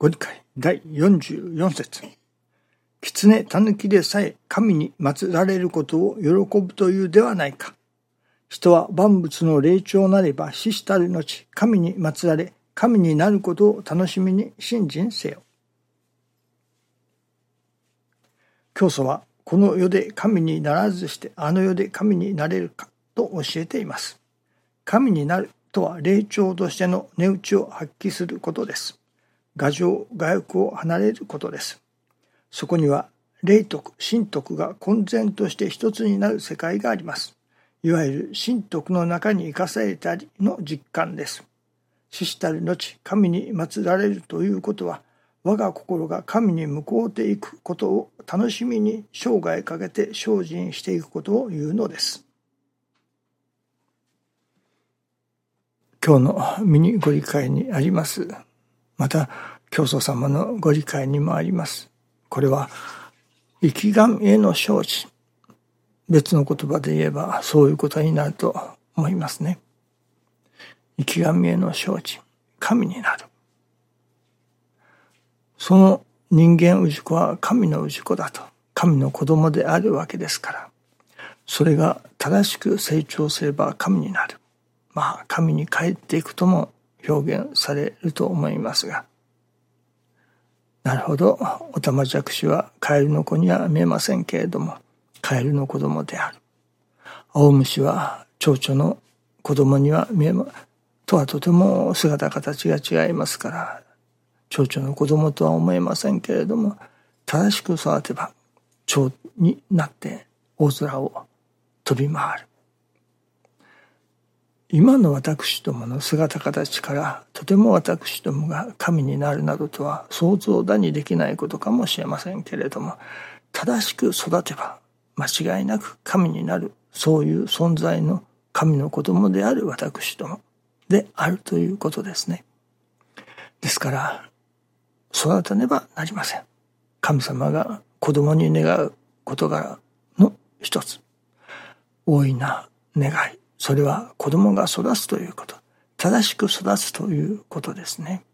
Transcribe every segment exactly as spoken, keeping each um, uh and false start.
ご理解だいよんじゅうよん節。狐たぬきでさえ神に祀られることを喜ぶというではないか。人は万物の霊長なれば死したる後、神に祀られ、神になることを楽しみに信心せよ。教祖はこの世で神にならずしてあの世で神になれるかと教えています。神になるとは霊長としての値打ちを発揮することです。我情我欲を離れることです。そこには霊徳、神徳が混然として一つになる世界があります。いわゆる神徳の中に生かされたりの実感です。死したる後、神に祀られるということは、我が心が神に向こうていくことを楽しみに生涯かけて精進していくことを言うのです。今日のミニご理解にあります。また、教祖様のご理解にもあります。これは、生き神への承知。別の言葉で言えば、そういうことになると思いますね。生き神への承知。神になる。その人間氏子は神の氏子だと。神の子供であるわけですから。それが正しく成長すれば神になる。まあ、神に帰っていくとも表現されると思いますが。なるほど。オタマジャクシはカエルの子には見えませんけれども、カエルの子供である。アオムシは蝶々の子供には見えま、とはとても姿形が違いますから、蝶々の子供とは思えませんけれども、正しく育てば蝶になって大空を飛び回る。今の私どもの姿形からとても私どもが神になるなどとは想像だにできないことかもしれませんけれども、正しく育てば間違いなく神になる、そういう存在の神の子供である私どもであるということですね。ですから育たねばなりません。神様が子供に願う事柄の一つ、大いな願い、それは子供が育つということ、正しく育つということですね。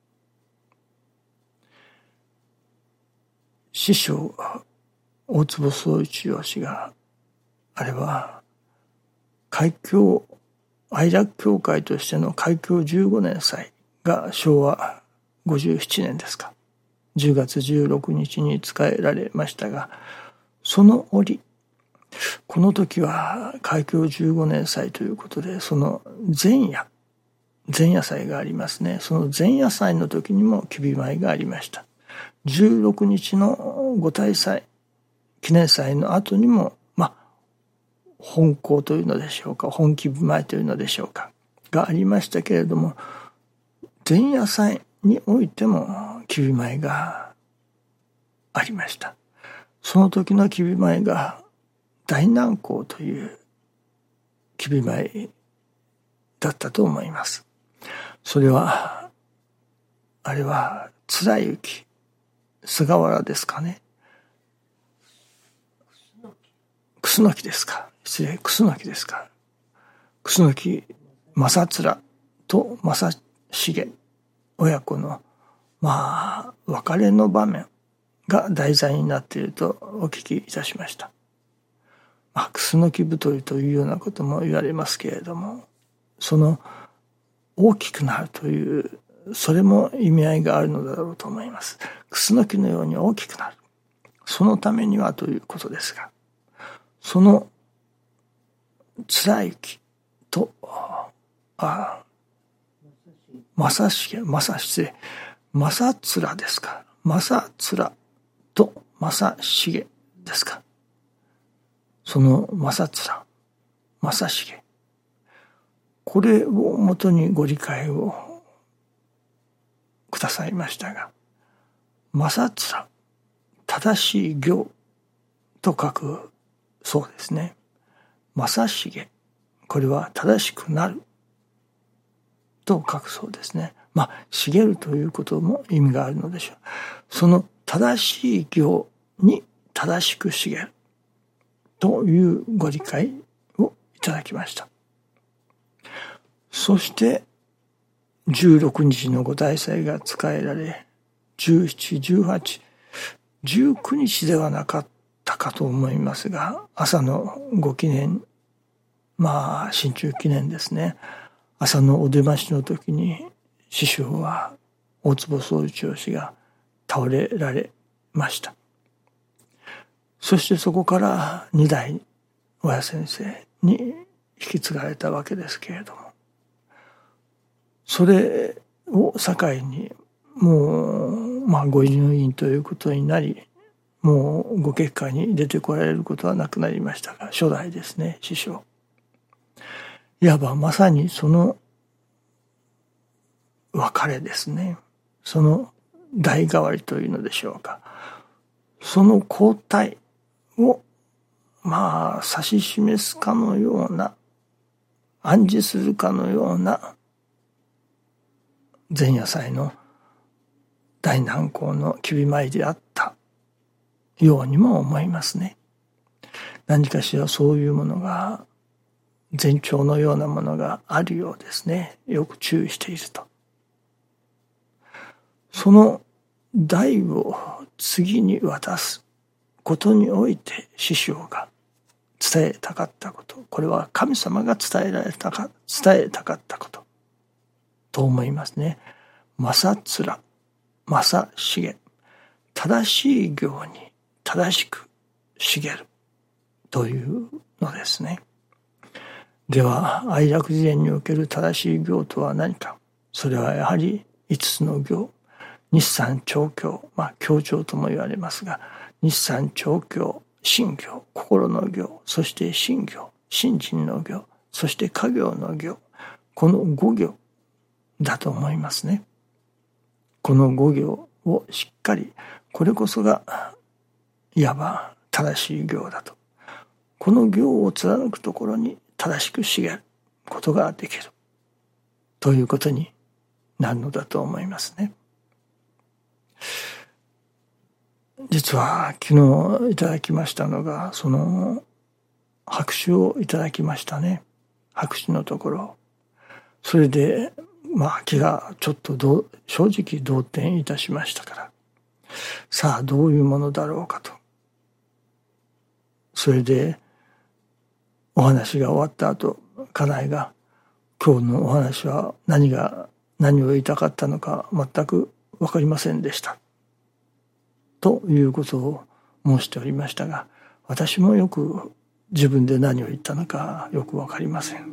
師匠大坪宗一郎氏が、あれは開教愛楽教会としての開教じゅうごねん祭がしょうわごじゅうななねんですか、じゅうがつじゅうろくにちに使えられましたが、その折この時は開教じゅうごねん祭ということで、その前夜前夜祭がありますね。その前夜祭の時にもきび舞がありました。じゅうろくにちのご大祭記念祭の後にも、まあ本講というのでしょうか、本きび舞というのでしょうかがありましたけれども、前夜祭においてもきび舞がありました。その時のきび舞が大難航というきび舞だったと思います。それはあれは貫之菅原ですかね、楠木ですか、失礼楠木ですか、楠木正貫と正成親子のまあ別れの場面が題材になっているとお聞きいたしました。まあ、楠木太りというようなことも言われますけれども、その大きくなるというそれも意味合いがあるのだろうと思います。楠木のように大きくなる、そのためにはということですが、その貫之とあ正成正失礼正貫ですか、正貫と正成ですか、その正貫正成、これをもとにご理解をくださいましたが、正貫正しい行と書くそうですね。正成、これは正しくなると書くそうですね。まあ茂るということも意味があるのでしょう。その正しい行に正しく茂るというご理解をいただきました。そしてじゅうろくにちのご大祭が使えられ、 じゅうなな、じゅうはち、じゅうくにちではなかったかと思いますが、朝のご記念、まあ新中記念ですね。朝のお出ましの時に師匠は大坪宗一郎氏が倒れられました。そしてそこから二代親先生に引き継がれたわけですけれども、それを境にもう、まあ、ご入院ということになり、もうご結果に出てこられることはなくなりましたが、初代ですね、師匠。いわばまさにその別れですね。その代替わりというのでしょうか。その交代を、まあ、指し示すかのような、暗示するかのような、前夜祭の大難航のきび舞であったようにも思いますね。何かしらそういうものが、前兆のようなものがあるようですね。よく注意していると。その代を次に渡すことにおいて師匠が伝えたかったこと、これは神様が伝えられたか、伝えたかったことと思いますね。正面、正茂、正しい行に正しく茂るというのですね。では愛楽自伝における正しい行とは何か。それはやはり五つの行、日三長教、まあ教長とも言われますが、日三長教、心行、心の行、そして心行、信心の行、そして家行の行、この五行だと思いますね。この五行をしっかり、これこそがいわば正しい行だと。この行を貫くところに正しく茂ることができるということになるのだと思いますね。実は昨日いただきましたのが、その白紙をいただきましたね。白紙のところ。それでまあ気がちょっとどう正直動転いたしましたから、さあどういうものだろうかと。それでお話が終わった後、家内が今日のお話は何が何を言いたかったのか全く分かりませんでしたということを申しておりましたが、私もよく自分で何を言ったのかよく分かりません。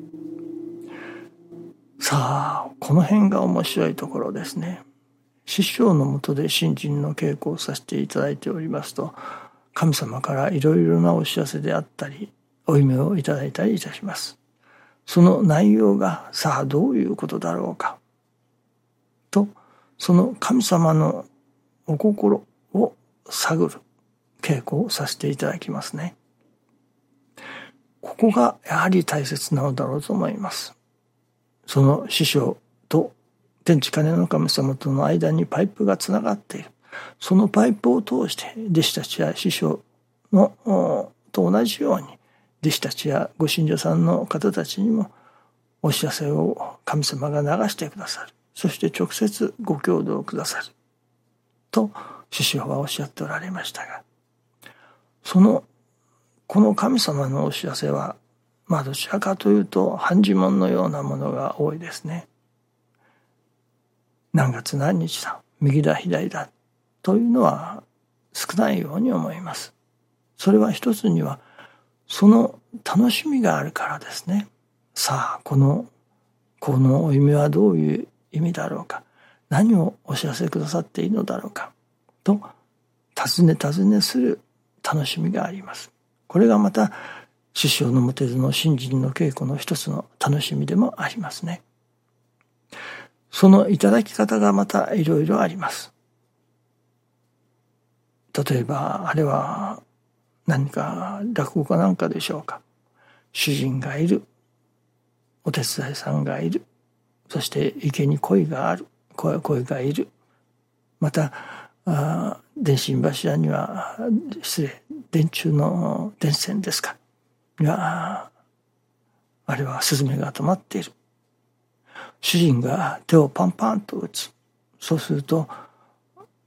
さあこの辺が面白いところですね。師匠の下で新人の稽古をさせていただいておりますと、神様からいろいろなお知らせであったりお夢をいただいたりいたします。その内容がさあどういうことだろうかと、その神様のお心を探る稽古をさせていただきますね。ここがやはり大切なのだろうと思います。その師匠と天地金の神様との間にパイプがつながっている。そのパイプを通して弟子たちや師匠のと同じように弟子たちやご信者さんの方たちにもお知らせを神様が流してくださる。そして直接ご教導くださると師匠はおっしゃっておられましたが、そのこの神様のお知らせはまあどちらかというと判事文のようなものが多いですね。何月何日だ、右だ左だというのは少ないように思います。それは一つにはその楽しみがあるからですね。さあこのこのお夢はどういう意味だろうか、何をお知らせくださっているのだろうかと尋ね尋ねする楽しみがあります。これがまた師匠のもてずの新人の稽古の一つの楽しみでもありますね。そのいただき方がまたいろいろあります。例えばあれは何か落語家なんかでしょうか。主人がいる、お手伝いさんがいる、そして池に鯉がある、鯉がいる、またあ電信柱には失礼電柱の電線ですかが、あれはスズメが止まっている。主人が手をパンパンと打つ。そうすると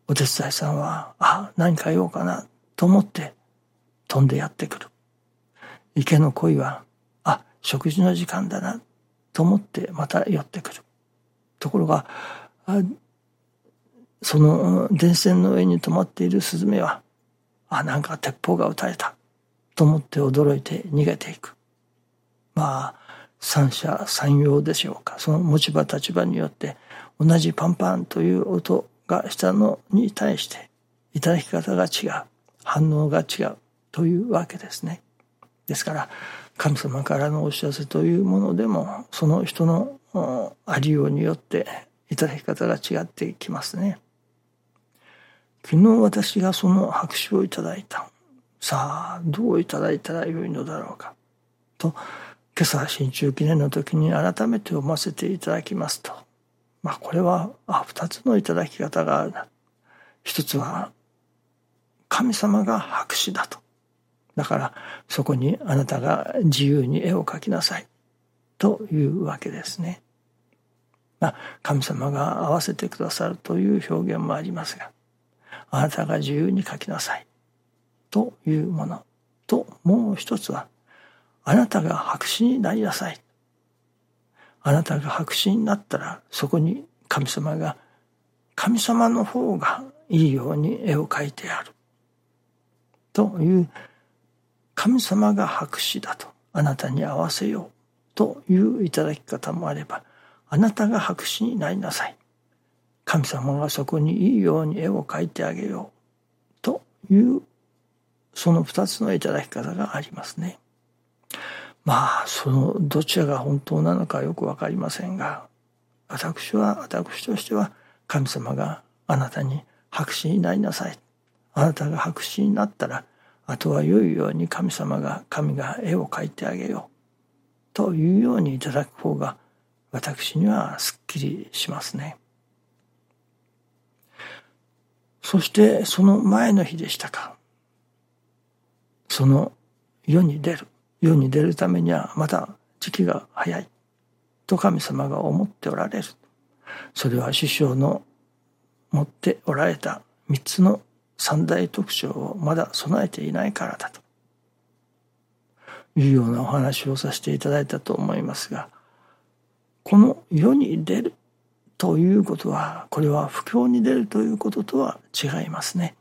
お手伝いさんは、あ、何か言おうかなと思って飛んでやってくる。池の鯉は、あ、食事の時間だなと思ってまた寄ってくる。ところが、あその電線の上に止まっているスズメは、あ、なんか鉄砲が撃たれたと思って驚いて逃げていく。まあ、三者三様でしょうか。その持ち場立場によって同じパンパンという音がしたのに対していただき方が違う、反応が違うというわけですね。ですから神様からのお知らせというものでもその人のありようによっていただき方が違ってきますね。昨日私がその拍手をいただいた。さあどういただいたらよいのだろうかと今朝新中記念の時に改めて読ませていただきますと、まあこれはあ二つのいただき方があるな。一つは神様が白紙だと。だからそこにあなたが自由に絵を描きなさいというわけですね。まあ神様が合わせてくださるという表現もありますが、あなたが自由に描きなさいというものと、もう一つはあなたが白紙になりなさい。あなたが白紙になったらそこに神様が神様の方がいいように絵を描いてあるという神様が白紙だとあなたに合わせようといういただき方もあれば、あなたが白紙になりなさい。神様がそこにいいように絵を描いてあげようというその二つのいただき方がありますね。まあそのどちらが本当なのかよくわかりませんが、私は私としては神様があなたに白紙になりなさい。あなたが白紙になったらあとは良いように神様が神が絵を描いてあげようというようにいただく方が私にはすっきりしますね。そしてその前の日でしたか、その世に出る世に出るためにはまだ時期が早いと神様が思っておられる。それは師匠の持っておられた三つの三大特徴をまだ備えていないからだというようなお話をさせていただいたと思いますが、この世に出るということは、これは布教に出るということとは違いますね。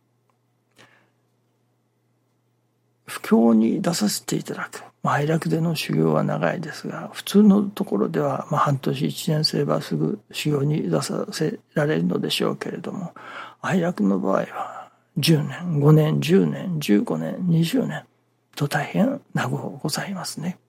布教に出させていただく、まあ、愛楽での修行は長いですが、普通のところでは、まあ、半年一年すればすぐ修行に出させられるのでしょうけれども、愛楽の場合はじゅうねんごねんじゅうねんじゅうごねんにじゅうねんと大変長うございますね。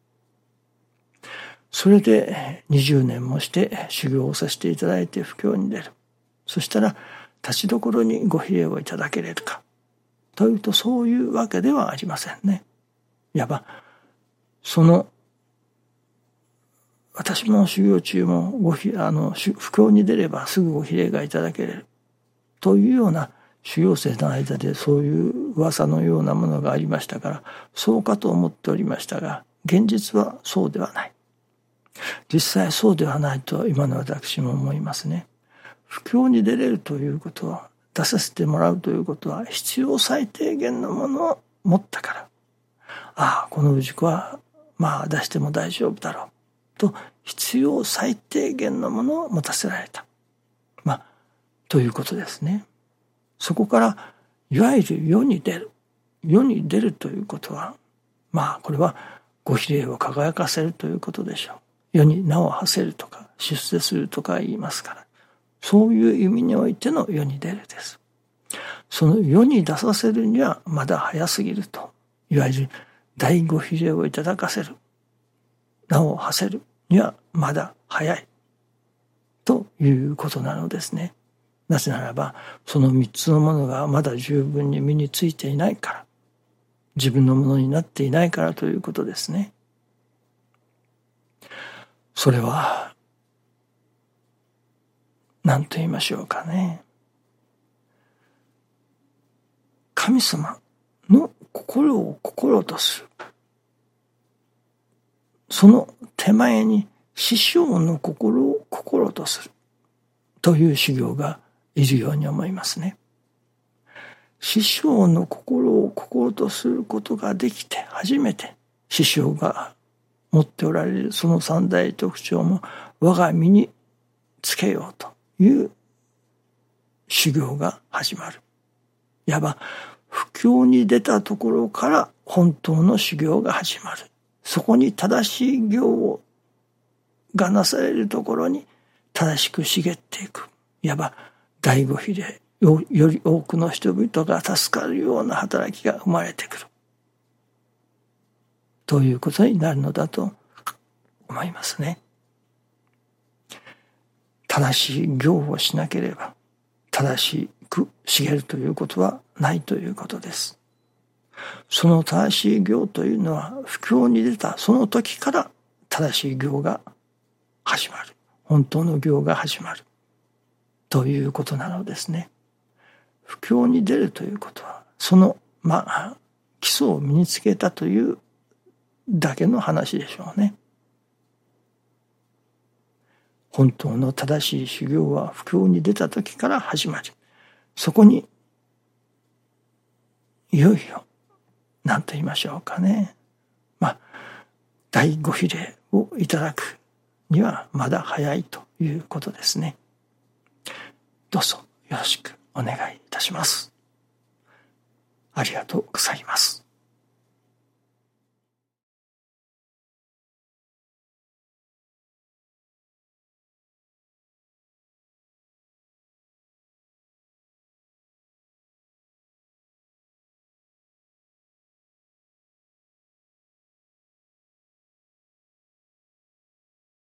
それでにじゅうねんもして修行をさせていただいて布教に出る。そしたら立ちどころにご比例をいただけれるかというと、そういうわけではありませんね。いわばその私も修行中もごひあの布教に出ればすぐご比例がいただけれるというような修行生の間でそういう噂のようなものがありましたから、そうかと思っておりましたが、現実はそうではない。実際そうではないと今の私も思いますね。布教に出れるということは、出させてもらうということは必要最低限のものを持ったから、ああこの氏子はまあ出しても大丈夫だろうと必要最低限のものを持たせられた、まあということですね。そこからいわゆる世に出る世に出るということは、まあこれはご比例を輝かせるということでしょう。世に名を馳せるとか出世するとか言いますから、そういう意味においての世に出るです。その世に出させるにはまだ早すぎると、いわゆる大ご比例をいただかせる、名を馳せるにはまだ早いということなのですね。なぜならばその三つのものがまだ十分に身についていないから、自分のものになっていないからということですね。それは何と言いましょうかね。神様の心を心とする。その手前に師匠の心を心とするという修行がいるように思いますね。師匠の心を心とすることができて初めて師匠が持っておられるその三大特徴も我が身につけようという修行が始まる。いわば布教に出たところから本当の修行が始まる。そこに正しい行がなされるところに正しく茂っていく。いわば第五比例、より多くの人々が助かるような働きが生まれてくる。ということになるのだと思いますね。正しい行をしなければ正しく茂るということはないということです。その正しい行というのは布教に出たその時から正しい行が始まる。本当の行が始まる。ということなのですね。布教に出るということはそのまあ基礎を身につけたというだけの話でしょうね。本当の正しい修行は布教に出た時から始まり、そこにいよいよ何と言いましょうかね、まあ第五比例をいただくにはまだ早いということですね。どうぞよろしくお願いいたします。ありがとうございます。